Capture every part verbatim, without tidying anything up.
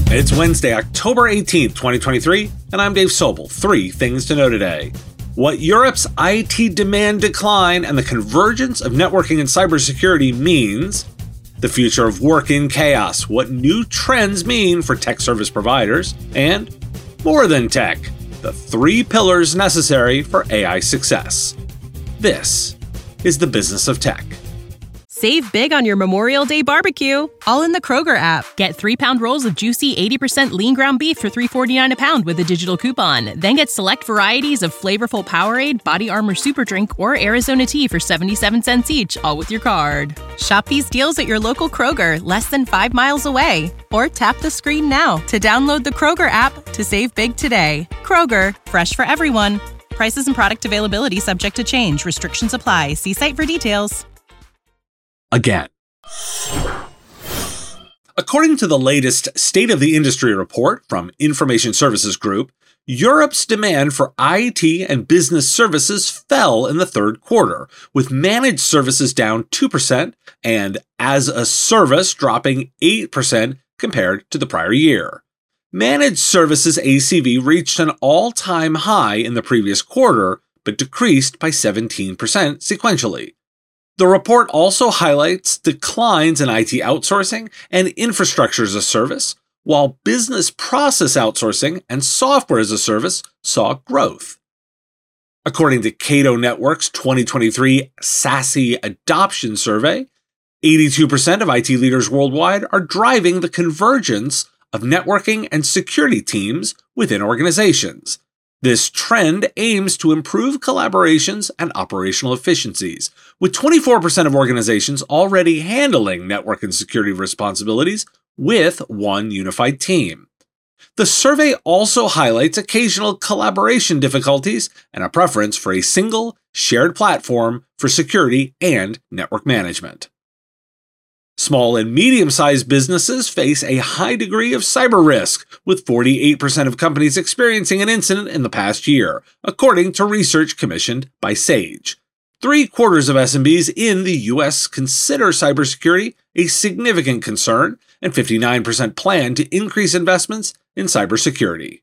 It's Wednesday, October eighteenth, twenty twenty-three, and I'm Dave Sobel. Three things to know today. What Europe's I T demand decline and the convergence of networking and cybersecurity means, the future of work in chaos, what new trends mean for tech service providers, and more than tech, the three pillars necessary for A I success. This is the Business of Tech. Save big on your Memorial Day barbecue, all in the Kroger app. Get three-pound rolls of juicy eighty percent lean ground beef for three forty-nine a pound with a digital coupon. Then get select varieties of flavorful Powerade, Body Armor Super Drink, or Arizona tea for seventy-seven cents each, all with your card. Shop these deals at your local Kroger, less than five miles away. Or tap the screen now to download the Kroger app to save big today. Kroger, fresh for everyone. Prices and product availability subject to change. Restrictions apply. See site for details. Again. According to the latest State of the Industry report from Information Services Group, Europe's demand for I T and business services fell in the third quarter, with managed services down two percent and as a service dropping eight percent compared to the prior year. Managed services A C V reached an all-time high in the previous quarter, but decreased by seventeen percent sequentially. The report also highlights declines in I T outsourcing and infrastructure as a service, while business process outsourcing and software as a service saw growth. According to Cato Network's twenty twenty-three SASE Adoption Survey, eighty-two percent of I T leaders worldwide are driving the convergence of networking and security teams within organizations. This trend aims to improve collaborations and operational efficiencies, with twenty-four percent of organizations already handling network and security responsibilities with one unified team. The survey also highlights occasional collaboration difficulties and a preference for a single, shared platform for security and network management. Small and medium-sized businesses face a high degree of cyber risk, with forty-eight percent of companies experiencing an incident in the past year, according to research commissioned by Sage. Three quarters of S M Bs in the U S consider cybersecurity a significant concern, and fifty-nine percent plan to increase investments in cybersecurity.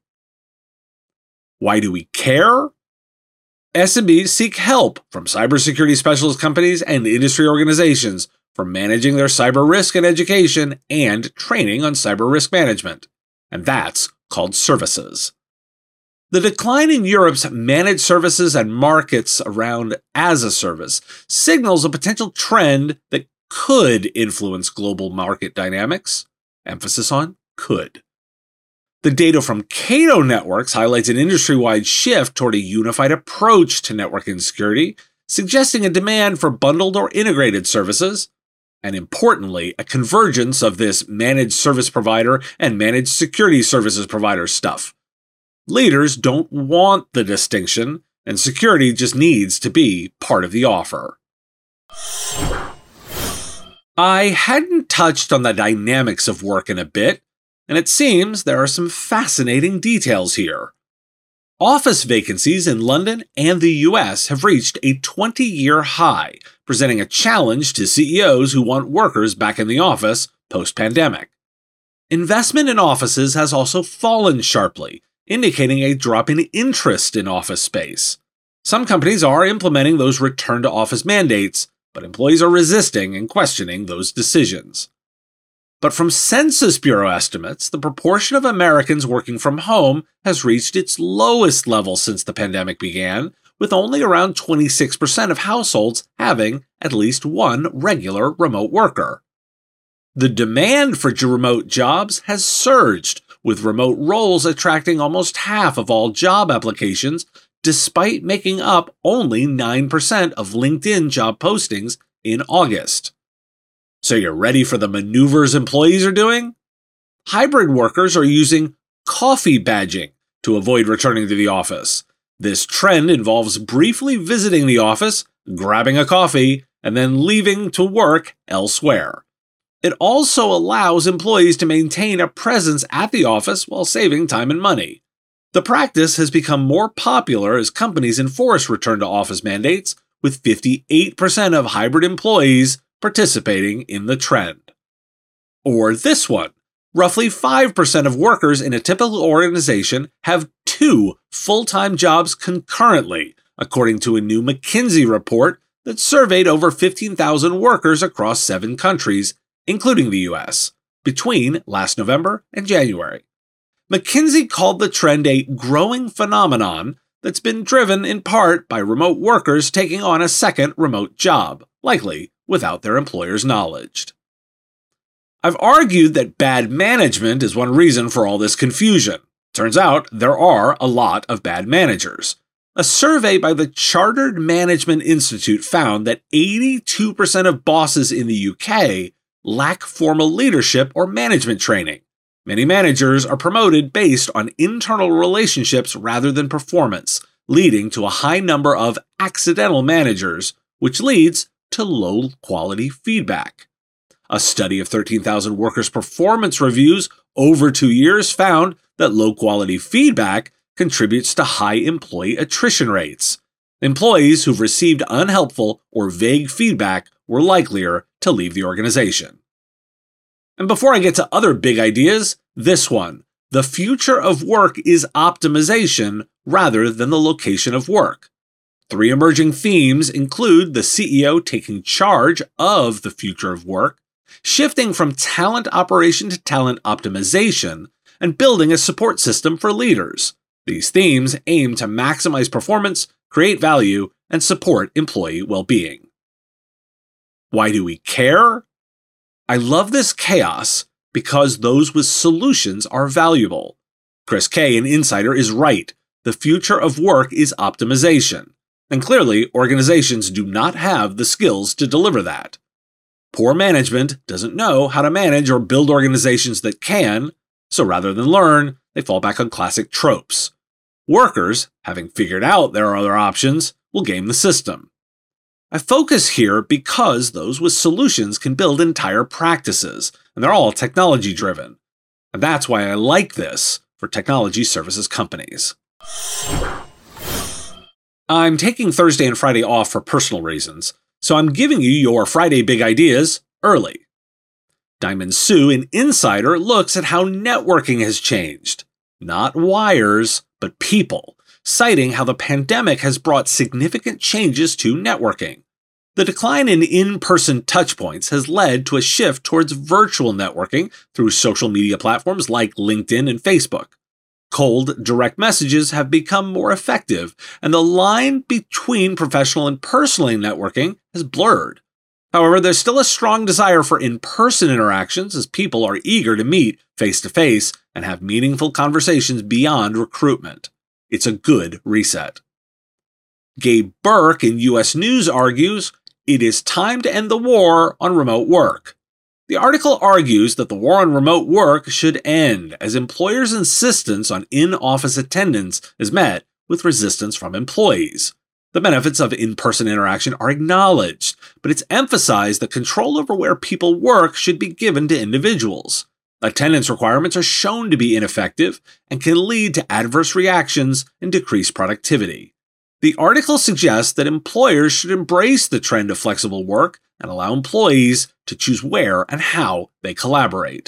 Why do we care? S M Bs seek help from cybersecurity specialist companies and industry organizations for managing their cyber risk and education and training on cyber risk management. And that's called services. The decline in Europe's managed services and markets around as a service signals a potential trend that could influence global market dynamics. Emphasis on could. The data from Cato Networks highlights an industry-wide shift toward a unified approach to networking security, suggesting a demand for bundled or integrated services, and importantly, a convergence of this managed service provider and managed security services provider stuff. Leaders don't want the distinction, and security just needs to be part of the offer. I hadn't touched on the dynamics of work in a bit, and it seems there are some fascinating details here. Office vacancies in London and the U S have reached a twenty-year high, presenting a challenge to C E Os who want workers back in the office post-pandemic. Investment in offices has also fallen sharply, indicating a drop in interest in office space. Some companies are implementing those return-to-office mandates, but employees are resisting and questioning those decisions. But from Census Bureau estimates, the proportion of Americans working from home has reached its lowest level since the pandemic began, with only around twenty-six percent of households having at least one regular remote worker. The demand for remote jobs has surged, with remote roles attracting almost half of all job applications, despite making up only nine percent of LinkedIn job postings in August. So you're ready for the maneuvers employees are doing? Hybrid workers are using coffee badging to avoid returning to the office. This trend involves briefly visiting the office, grabbing a coffee, and then leaving to work elsewhere. It also allows employees to maintain a presence at the office while saving time and money. The practice has become more popular as companies enforce return-to-office mandates, with fifty-eight percent of hybrid employees participating in the trend. Or this one. Roughly five percent of workers in a typical organization have two full-time jobs concurrently, according to a new McKinsey report that surveyed over fifteen thousand workers across seven countries, including the U S, between last November and January. McKinsey called the trend a growing phenomenon that's been driven in part by remote workers taking on a second remote job, likely without their employer's knowledge. I've argued that bad management is one reason for all this confusion. Turns out there are a lot of bad managers. A survey by the Chartered Management Institute found that eighty-two percent of bosses in the U K lack formal leadership or management training. Many managers are promoted based on internal relationships rather than performance, leading to a high number of accidental managers, which leads to low-quality feedback. A study of thirteen thousand workers' performance reviews over two years found that low-quality feedback contributes to high employee attrition rates. Employees who've received unhelpful or vague feedback were likelier to leave the organization. And before I get to other big ideas, this one. The future of work is optimization rather than the location of work. Three emerging themes include the C E O taking charge of the future of work, shifting from talent operation to talent optimization, and building a support system for leaders. These themes aim to maximize performance, create value, and support employee well-being. Why do we care? I love this chaos because those with solutions are valuable. Chris Kay in Insider is right. The future of work is optimization. And clearly, organizations do not have the skills to deliver that. Poor management doesn't know how to manage or build organizations that can, so rather than learn, they fall back on classic tropes. Workers, having figured out there are other options, will game the system. I focus here because those with solutions can build entire practices, and they're all technology-driven. And that's why I like this for technology services companies. I'm taking Thursday and Friday off for personal reasons, so I'm giving you your Friday big ideas early. Diamond Sue in Insider looks at how networking has changed. Not wires, but people, citing how the pandemic has brought significant changes to networking. The decline in in-person touchpoints has led to a shift towards virtual networking through social media platforms like LinkedIn and Facebook. Cold, direct messages have become more effective, and the line between professional and personal networking has blurred. However, there's still a strong desire for in-person interactions as people are eager to meet face-to-face and have meaningful conversations beyond recruitment. It's a good reset. Gabe Burke in U S News argues, it is time to end the war on remote work. The article argues that the war on remote work should end as employers' insistence on in-office attendance is met with resistance from employees. The benefits of in-person interaction are acknowledged, but it's emphasized that control over where people work should be given to individuals. Attendance requirements are shown to be ineffective and can lead to adverse reactions and decreased productivity. The article suggests that employers should embrace the trend of flexible work and allow employees to choose where and how they collaborate.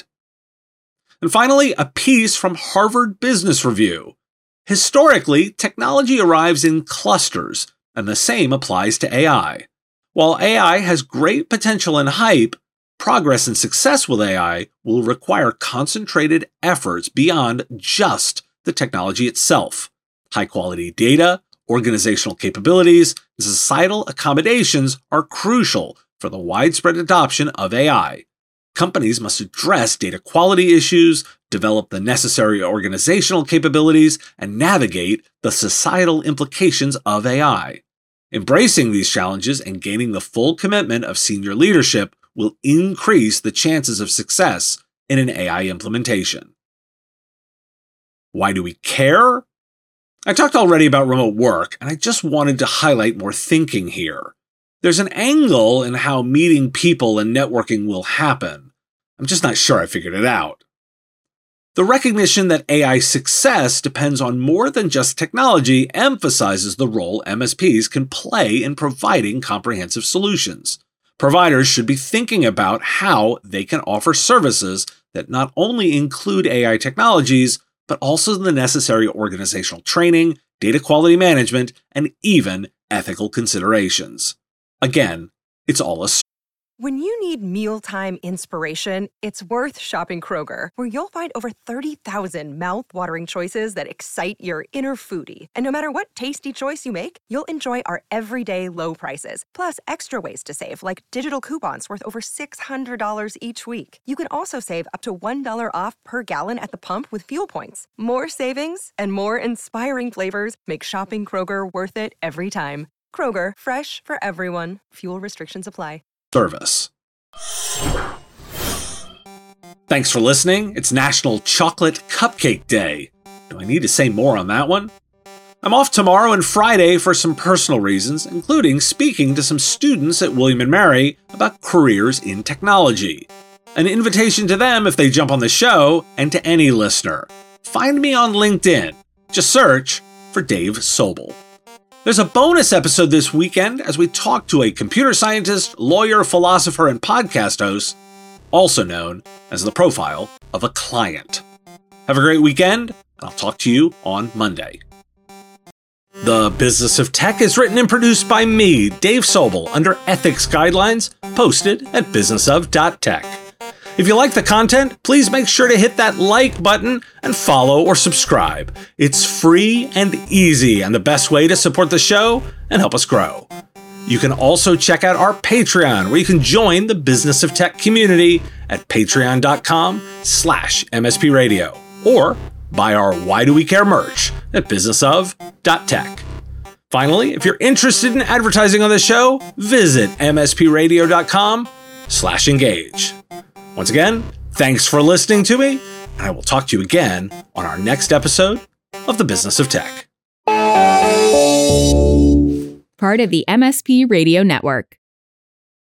And finally, a piece from Harvard Business Review. Historically, technology arrives in clusters, and the same applies to A I. While A I has great potential and hype, progress and success with A I will require concentrated efforts beyond just the technology itself. High-quality data, organizational capabilities, and societal accommodations are crucial for the widespread adoption of A I. Companies must address data quality issues, develop the necessary organizational capabilities, and navigate the societal implications of A I. Embracing these challenges and gaining the full commitment of senior leadership will increase the chances of success in an A I implementation. Why do we care? I talked already about remote work, and I just wanted to highlight more thinking here. There's an angle in how meeting people and networking will happen. I'm just not sure I figured it out. The recognition that A I success depends on more than just technology emphasizes the role M S Ps can play in providing comprehensive solutions. Providers should be thinking about how they can offer services that not only include A I technologies, but also the necessary organizational training, data quality management, and even ethical considerations. Again, it's all a When you need mealtime inspiration, it's worth shopping Kroger, where you'll find over thirty thousand mouth-watering choices that excite your inner foodie. And no matter what tasty choice you make, you'll enjoy our everyday low prices, plus extra ways to save, like digital coupons worth over six hundred dollars each week. You can also save up to one dollar off per gallon at the pump with fuel points. More savings and more inspiring flavors make shopping Kroger worth it every time. Kroger, fresh for everyone. Fuel restrictions apply. Service. Thanks for listening. It's National Chocolate Cupcake Day. Do I need to say more on that one? I'm off tomorrow and Friday for some personal reasons, including speaking to some students at William and Mary about careers in technology. An invitation to them if they jump on the show, and to any listener. Find me on LinkedIn. Just search for Dave Sobel. There's a bonus episode this weekend as we talk to a computer scientist, lawyer, philosopher, and podcast host, also known as the profile of a client. Have a great weekend, and I'll talk to you on Monday. The Business of Tech is written and produced by me, Dave Sobel, under ethics guidelines posted at business of dot tech. If you like the content, please make sure to hit that like button and follow or subscribe. It's free and easy and the best way to support the show and help us grow. You can also check out our Patreon, where you can join the Business of Tech community at patreon.com slash mspradio, or buy our Why Do We Care merch at business of dot tech. Finally, if you're interested in advertising on the show, visit mspradio.com slash engage. Once again, thanks for listening to me, and I will talk to you again on our next episode of The Business of Tech. Part of the M S P Radio Network.